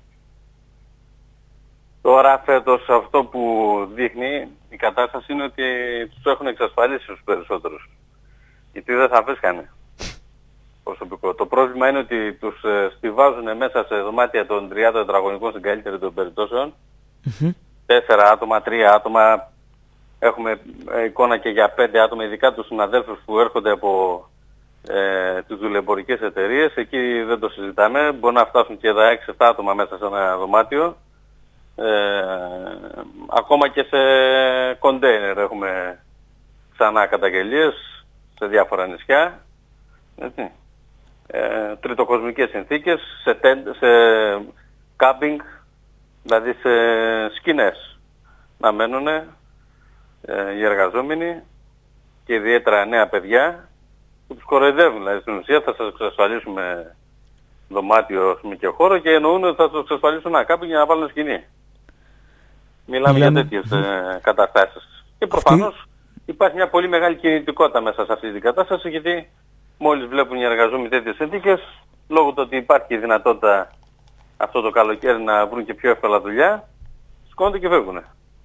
E: Τώρα φέτος αυτό που δείχνει η κατάσταση είναι ότι τους έχουν εξασφαλίσει τους περισσότερους. Γιατί δεν θα βρίσκανε προσωπικό. Το πρόβλημα είναι ότι τους ε, στιβάζουν μέσα σε δωμάτια των τριάντα τετραγωνικών στην καλύτερη των περιπτώσεων. Mm-hmm. Τέσσερα άτομα, τρία άτομα. Έχουμε ε, εικόνα και για πέντε άτομα, ειδικά τους συναδέλφους που έρχονται από ε, τις δουλεμπορικές εταιρείες. Εκεί δεν το συζητάμε. Μπορεί να φτάσουν και τα έξι εφτά άτομα μέσα σε ένα δωμάτιο. Ε, ακόμα και σε κοντέινερ έχουμε ξανά καταγγελίες σε διάφορα νησιά. Έτσι. Ε, τριτοκοσμικές συνθήκες, σε, τεν, σε κάμπινγκ, δηλαδή σε σκηνές να μένουν ε, οι εργαζόμενοι και ιδιαίτερα νέα παιδιά που τους κοροϊδεύουν. Δηλαδή στην ουσία θα σας εξασφαλίσουμε δωμάτιο και χώρο και εννοούν ότι θα τους εξασφαλίσουν ένα κάμπινγκ για να βάλουν σκηνή. Μιλάμε για τέτοιες ε, καταστάσεις. Και προφανώς αυτή... υπάρχει μια πολύ μεγάλη κινητικότητα μέσα σε αυτή την κατάσταση, γιατί μόλις βλέπουν οι εργαζόμενοι τέτοιες συνθήκες, λόγω του ότι υπάρχει η δυνατότητα αυτό το καλοκαίρι να βρουν και πιο εύκολα δουλειά, σηκώνονται και φεύγουν.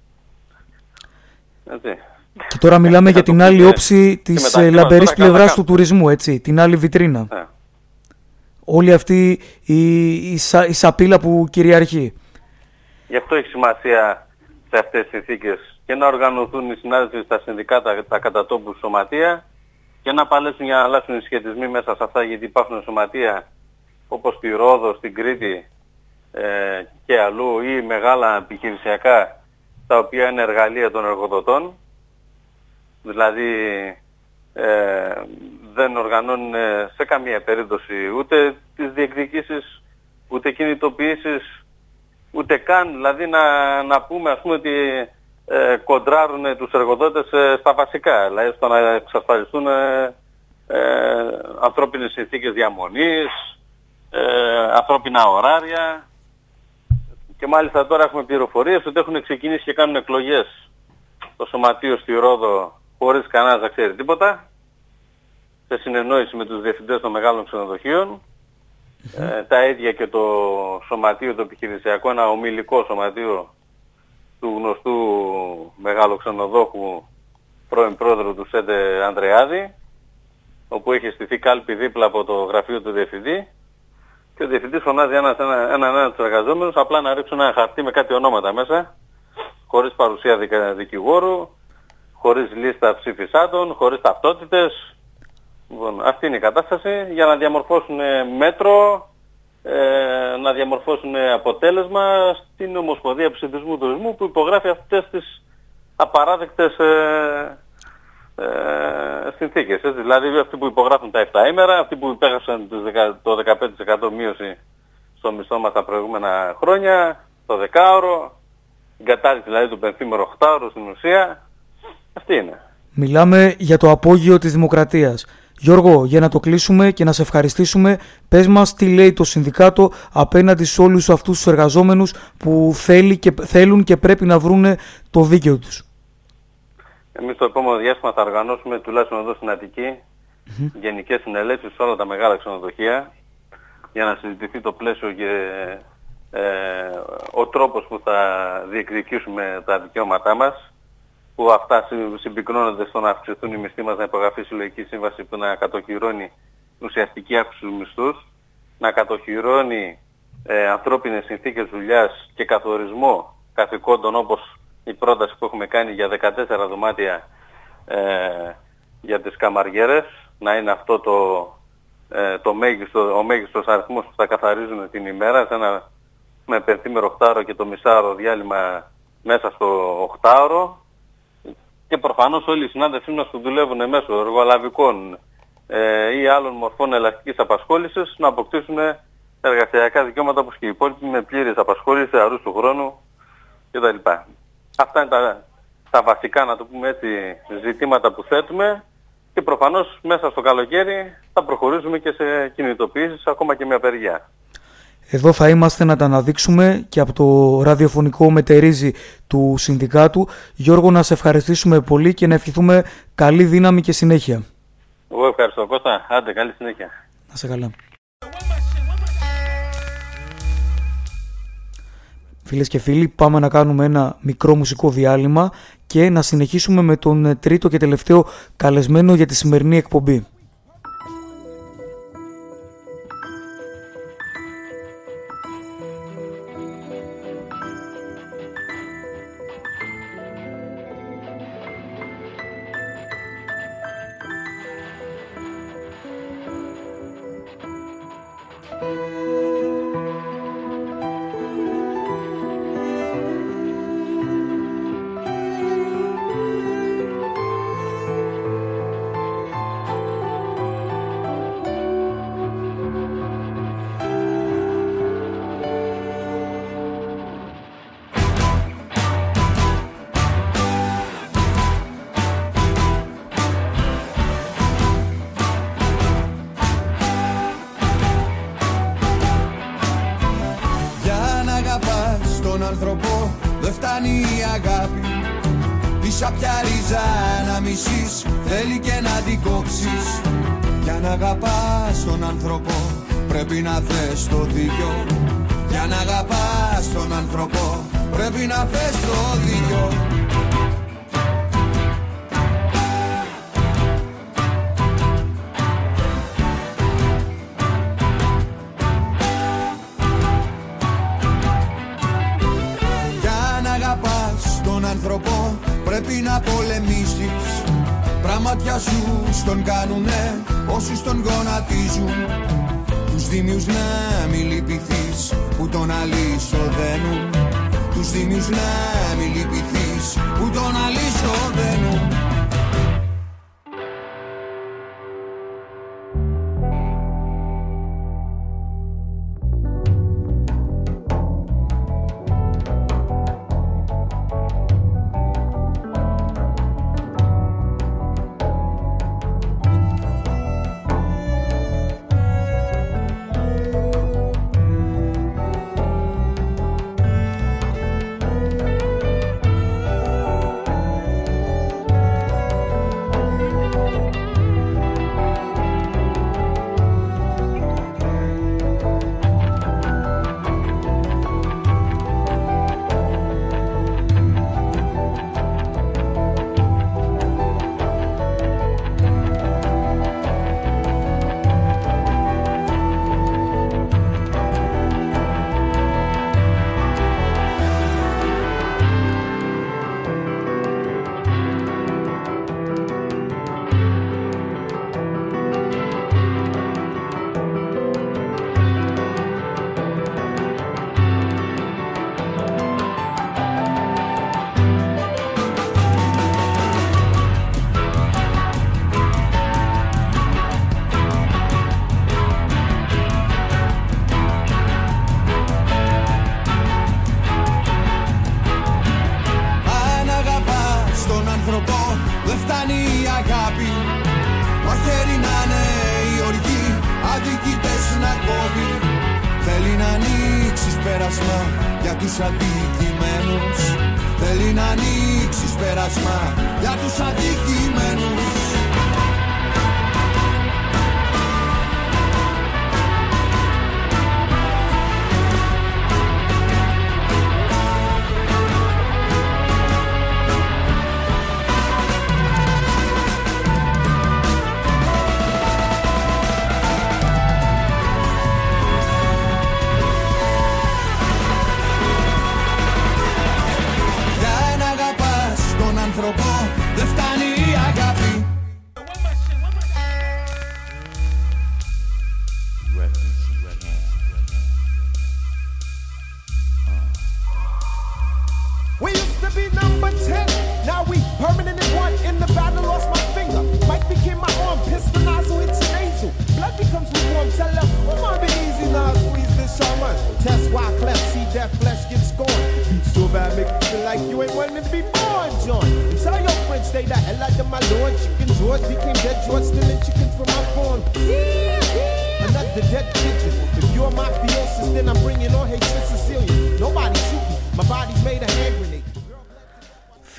E: Έτσι.
C: Και τώρα μιλάμε για την άλλη όψη της λαμπερής πλευράς του τουρισμού, έτσι, την άλλη βιτρίνα. Yeah. Όλη αυτή η, η, σα, η σαπίλα που κυριαρχεί.
E: Γι' αυτό έχει σημασία σε αυτές τις συνθήκες και να οργανωθούν οι συνάδελφοι στα συνδικάτα, τα κατατόπου σωματεία, και να παλέσουν για να αλλάξουν οι σχετισμοί μέσα σε αυτά, γιατί υπάρχουν σωματεία όπως στη Ρόδο, στην Κρήτη ε, και αλλού, ή μεγάλα επιχειρησιακά τα οποία είναι εργαλεία των εργοδοτών, δηλαδή ε, δεν οργανώνουν σε καμία περίπτωση ούτε τις διεκδικήσεις, ούτε κινητοποιήσεις, ούτε καν δηλαδή να, να πούμε ας πούμε ότι ε, κοντράρουν τους εργοδότες ε, στα βασικά, δηλαδή στο να εξασφαλιστούν ε, ε, ανθρώπινες συνθήκες διαμονής, ε, ανθρώπινα ωράρια, και μάλιστα τώρα έχουμε πληροφορίες ότι έχουν ξεκινήσει και κάνουν εκλογές στο σωματείο στη Ρόδο χωρίς κανένας να ξέρει τίποτα, σε συνεννόηση με τους διευθυντές των μεγάλων ξενοδοχείων. Mm-hmm. Ε, τα ίδια και το σωματείο το επιχειρησιακό, ένα ομιλικό σωματείο του γνωστού μεγάλου ξενοδόχου πρώην πρόεδρου του ΣΕΝΤΕ Ανδρεάδη, όπου έχει στηθεί κάλπη δίπλα από το γραφείο του διευθυντή, και ο διευθυντής φωνάζει έναν έναν ένα, ένα, τους εργαζόμενους απλά να ρίξουν ένα χαρτί με κάτι ονόματα μέσα, χωρίς παρουσία δικα, δικηγόρου, χωρίς λίστα ψηφισάντων, χωρίς ταυτότητες. Λοιπόν, αυτή είναι η κατάσταση, για να διαμορφώσουν μέτρο, ε, να διαμορφώσουν αποτέλεσμα στην Ομοσπονδία Ψηφισμού Τουρισμού, που υπογράφει αυτές τις απαράδεκτες ε, ε, συνθήκες. Έτσι. Δηλαδή αυτοί που υπογράφουν τα επτά ημέρα, αυτοί που υπέγραψαν το δεκαπέντε τοις εκατό μείωση στο μισθό μας τα προηγούμενα χρόνια, το δεκάωρο, την κατάρριξη δηλαδή του πενθήμερου οχτάωρου στην ουσία. Αυτή είναι.
C: Μιλάμε για το απόγειο της δημοκρατίας. Γιώργο, για να το κλείσουμε και να σε ευχαριστήσουμε, πες μας τι λέει το Συνδικάτο απέναντι σε όλους αυτούς τους εργαζόμενους που θέλει και, θέλουν και πρέπει να βρούνε το δίκαιο τους.
E: Εμείς το επόμενο διάστημα θα οργανώσουμε, τουλάχιστον εδώ στην Αττική, mm-hmm. γενικές συνελεύσεις σε όλα τα μεγάλα ξενοδοχεία, για να συζητηθεί το πλαίσιο και ε, ο τρόπος που θα διεκδικήσουμε τα δικαιώματά μας, που αυτά συμπυκνώνονται στο να αυξηθούν οι μισθοί μας, να υπογραφεί συλλογική σύμβαση που να κατοχυρώνει ουσιαστική αύξηση του μισθούς, να κατοχυρώνει ε, ανθρώπινες συνθήκες δουλειάς και καθορισμό καθηκόντων, όπως η πρόταση που έχουμε κάνει για δεκατέσσερα δωμάτια ε, για τις καμαριέρες, να είναι αυτό το, ε, το μέγιστο, ο μέγιστος αριθμός που θα καθαρίζουν την ημέρα, σε ένα με πενθήμερο οχτάωρο και το μισάωρο διάλειμμα μέσα στο οχτάωρο. Και προφανώς όλοι οι συνάδελφοί μας που δουλεύουν μέσω εργολαβικών ε, ή άλλων μορφών ελαστικής απασχόλησης να αποκτήσουν εργασιακά δικαιώματα όπως και οι υπόλοιποι, με πλήρης απασχόληση, αρούς του χρόνου κτλ. Αυτά είναι τα, τα βασικά, να το πούμε έτσι, ζητήματα που θέτουμε, και προφανώς μέσα στο καλοκαίρι θα προχωρήσουμε και σε κινητοποιήσεις, ακόμα και με απεργία.
C: Εδώ θα είμαστε να τα αναδείξουμε και από το ραδιοφωνικό μετερίζει του συνδικάτου. Γιώργο, να σε ευχαριστήσουμε πολύ και να ευχηθούμε καλή δύναμη και συνέχεια.
E: Εγώ ευχαριστώ, Κώστα. Άντε, καλή συνέχεια.
C: Να σε καλά. Φίλες και φίλοι, πάμε να κάνουμε ένα μικρό μουσικό διάλειμμα και να συνεχίσουμε με τον τρίτο και τελευταίο καλεσμένο για τη σημερινή εκπομπή.
F: Τον κάνουνε όσους τον γονατίζουν. Τους δίμιους να μη λυπηθείς που τον αλυσοδένουν. Τους δίμιους να μη λυπηθείς που τον αλυσοδένουν.
A: Another dead pigeon. If you're mafiosis, then I'm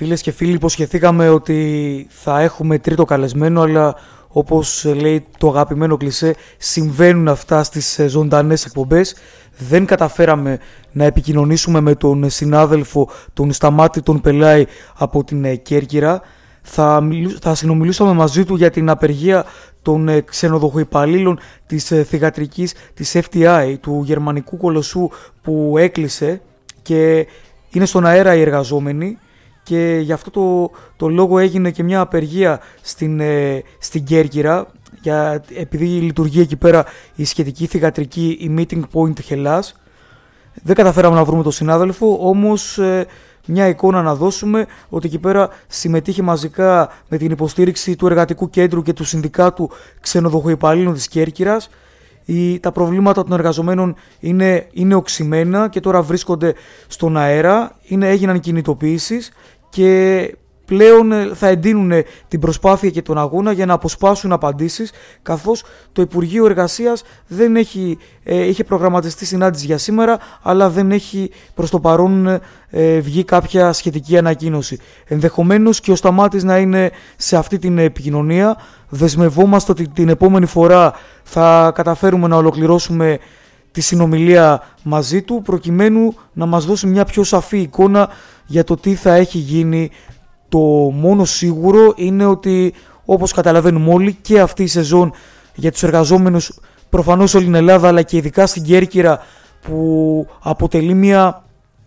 C: Φίλες και φίλοι, υποσχεθήκαμε ότι θα έχουμε τρίτο καλεσμένο, αλλά όπως λέει το αγαπημένο κλισέ, συμβαίνουν αυτά στις ζωντανές εκπομπές. Δεν καταφέραμε να επικοινωνήσουμε με τον συνάδελφο, τον Σταμάτη τον Πελάη από την Κέρκυρα. Θα, μιλού, θα συνομιλούσαμε μαζί του για την απεργία των ξενοδοχοϊπαλλήλων της θυγατρικής της εφ τι άι, του γερμανικού κολοσσού που έκλεισε και είναι στον αέρα οι εργαζόμενοι. Και γι' αυτό το, το λόγο έγινε και μια απεργία στην, ε, στην Κέρκυρα, για, επειδή λειτουργεί εκεί πέρα η σχετική θυγατρική, η Meeting Point Hellas. Δεν καταφέραμε να βρούμε τον συνάδελφο, όμως ε, μια εικόνα να δώσουμε ότι εκεί πέρα συμμετείχε μαζικά με την υποστήριξη του Εργατικού Κέντρου και του Συνδικάτου Ξενοδοχοϊπαλλήλων της Κέρκυρας. Οι, τα προβλήματα των εργαζομένων είναι, είναι οξυμένα και τώρα βρίσκονται στον αέρα, είναι, έγιναν κινητοποιήσεις και πλέον θα εντείνουν την προσπάθεια και τον αγώνα για να αποσπάσουν απαντήσεις, καθώς το Υπουργείο Εργασίας δεν έχει, ε, είχε προγραμματιστεί συνάντηση για σήμερα, αλλά δεν έχει προς το παρόν ε, βγει κάποια σχετική ανακοίνωση. Ενδεχομένως και ο Σταμάτης να είναι σε αυτή την επικοινωνία. Δεσμευόμαστε ότι την επόμενη φορά θα καταφέρουμε να ολοκληρώσουμε τη συνομιλία μαζί του, προκειμένου να μας δώσει μια πιο σαφή εικόνα για το τι θα έχει γίνει. Το μόνο σίγουρο είναι ότι, όπως καταλαβαίνουμε όλοι, και αυτή η σεζόν για τους εργαζόμενους προφανώς όλη την Ελλάδα, αλλά και ειδικά στην Κέρκυρα, που αποτελεί μια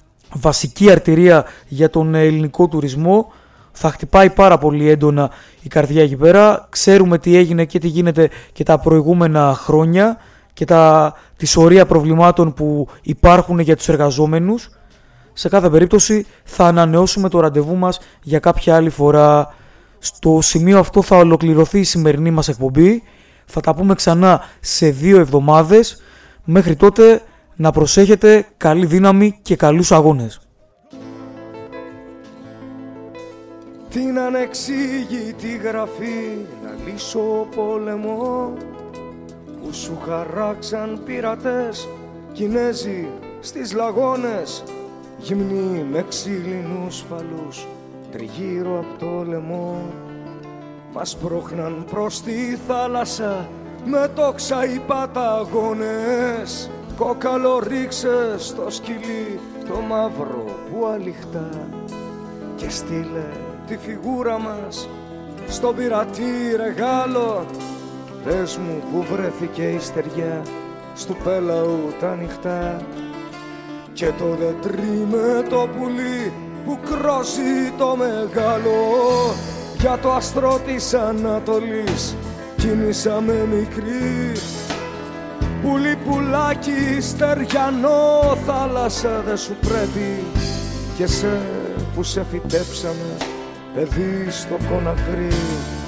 C: βασική αρτηρία για τον ελληνικό τουρισμό, θα χτυπάει πάρα πολύ έντονα η καρδιά εκεί πέρα. Ξέρουμε τι έγινε και τι γίνεται και τα προηγούμενα χρόνια και τα, τη σωρία προβλημάτων που υπάρχουν για τους εργαζόμενους. Σε κάθε περίπτωση θα ανανεώσουμε το ραντεβού μας για κάποια άλλη φορά. Στο σημείο αυτό θα ολοκληρωθεί η σημερινή μας εκπομπή. Θα τα πούμε ξανά σε δύο εβδομάδες. Μέχρι τότε να προσέχετε, καλή δύναμη και καλούς αγώνες.
G: Την ανεξήγητη γραφή να λύσω πόλεμο που σου χαράξαν πειρατές Κινέζοι στις λαγώνες, γυμνοί με ξύλινους φαλούς τριγύρω απ' το λαιμό. Μας πρόχναν προς τη θάλασσα με τόξα οι παταγώνες. Κόκαλο ρίξε στο σκυλί το μαύρο που αληχτά και στείλε τη φιγούρα μας στον πειρατή ρεγάλο. Πες μου που βρέθηκε η στεριά στου πέλαου τα νυχτά και το δεντρί με το πουλί που κρόζει το μεγάλο. Για το αστρό της Ανατολής κίνησα με μικρή πουλί πουλάκι στεριανό. Θάλασσα δε σου πρέπει και σε που σε φυτέψαμε παιδί στο Κονακρί,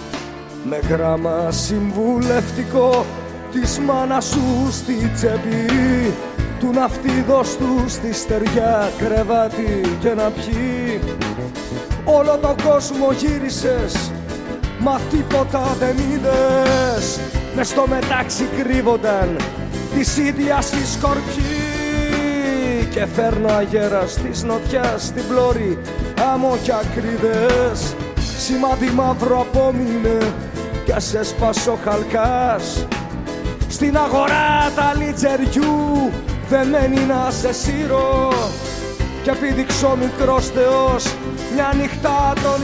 G: με γράμμα συμβουλευτικό της μάνας σου στη τσέπη, του ναυτίδος του στη στεριά κρεβάτι και να πιει. Όλο τον κόσμο γύρισες μα τίποτα δεν είδες, μες στο μετάξι κρύβονταν της ίδιας οι σκορπιοί. Και φέρνω αγέρας της νοτιάς στην πλώρη άμμο κι ακρίδες. Σημάδι μαύρο απόμεινε κι σε σπάσω χαλκάς. Στην αγορά τα λιτζεριού δεν μένει να σε σύρω κι επίδειξω μικρός θεός μια νυχτά τον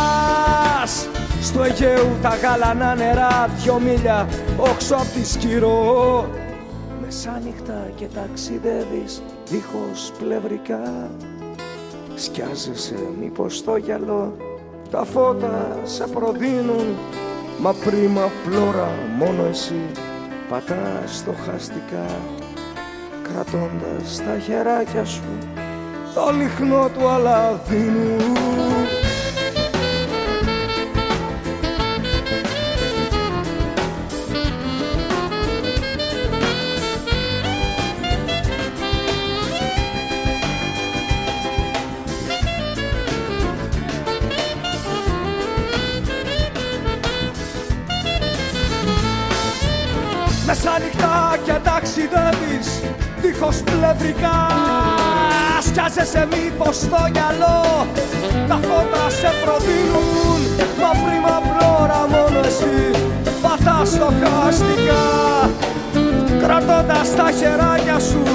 G: νικάς. Στο Αιγαίου τα γαλανά νερά δυο μίλια όξω απ' τη Σκύρο. Μεσάνυχτα και ταξιδεύεις δίχως πλευρικά. Σκιάζεσαι μήπως στο γυαλό τα φώτα σε προδίνουν, μα πρίμα πλώρα μόνο εσύ πατάς στοχαστικά, κρατώντας στα χεράκια σου το λιχνό του Αλαδίνου. Μεσάνυχτα και ταξιδεύεις δίχως πλευρικά. Πιάζεσαι μήπως στο γυαλό, τα φώτα σε προδίνουν. Μα πριν απλόρα μόνο εσύ πατάς στοχαστικά, κρατώντας τα χεράκια σου